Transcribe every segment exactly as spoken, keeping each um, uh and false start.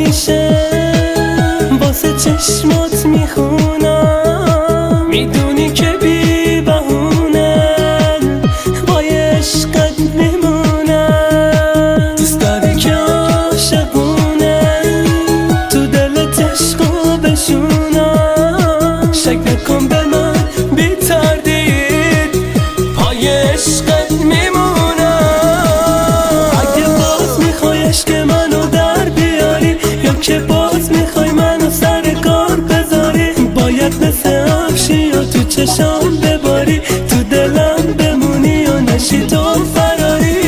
همیشه واسه چشمات میخونم، میدونی که بی بهونه بای عشقت میمونم. دوست داری که عاشقونه تو دلت عشقو بشونم، شک نکن به من بی تردید پای عشقت میمونم. اگه باز میخوای عشق منو در بیاری یا که باز میخوای منو سر کار بذاری، باید مثل افشی یا تو چشام بباری، تو دلم بمونی یا نشی تو فراری.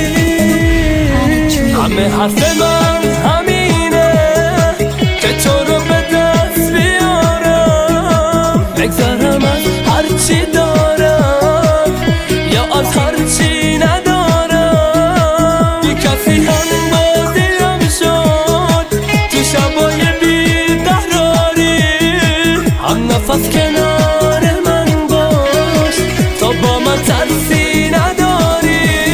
همه حرف من همینه که تو رو به دست بیارم، بگذارم از هرچی دارم یا از هرچی ندارم. بی کسی هم بازیم شد تو شبای بیقراری، هم نفس کنار من باش تا با من ترسی نداری.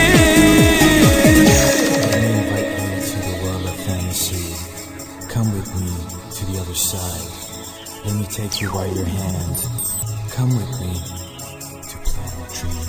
Come with me to the other side. Let me take you by your hand. Come with me to Planet Dream.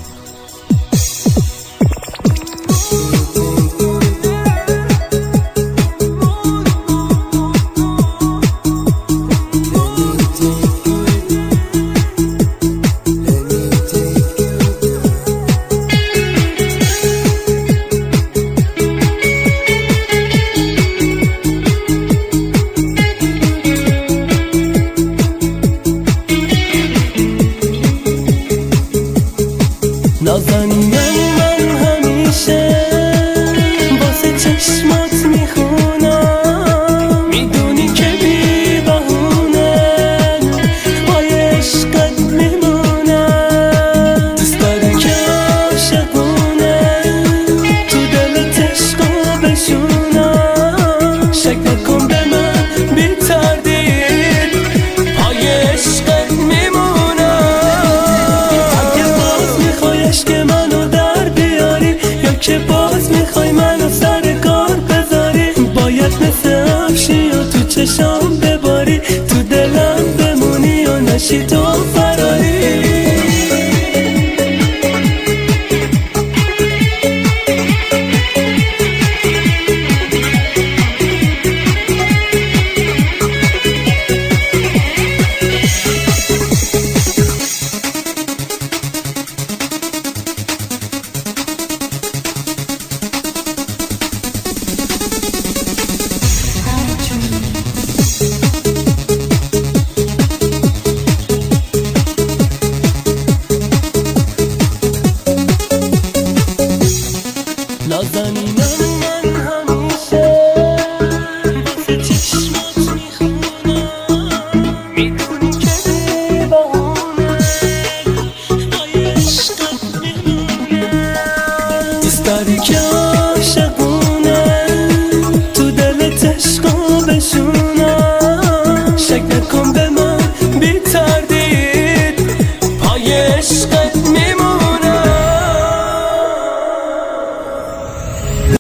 نازنینم من همیشه واسه چشمات میخونم، میدونی که بی بهونه بای عشقت میمونم. دوست داری که عاشقونه تو دلت عشقو بشونم، شک نکن به من بی تردید پای عشقت که منو در بیاری یا که باز میخوای منو سر کار بذاری، باید مثل افشی یا تو چشام بباری، تو دلم بمونی یا نشی تو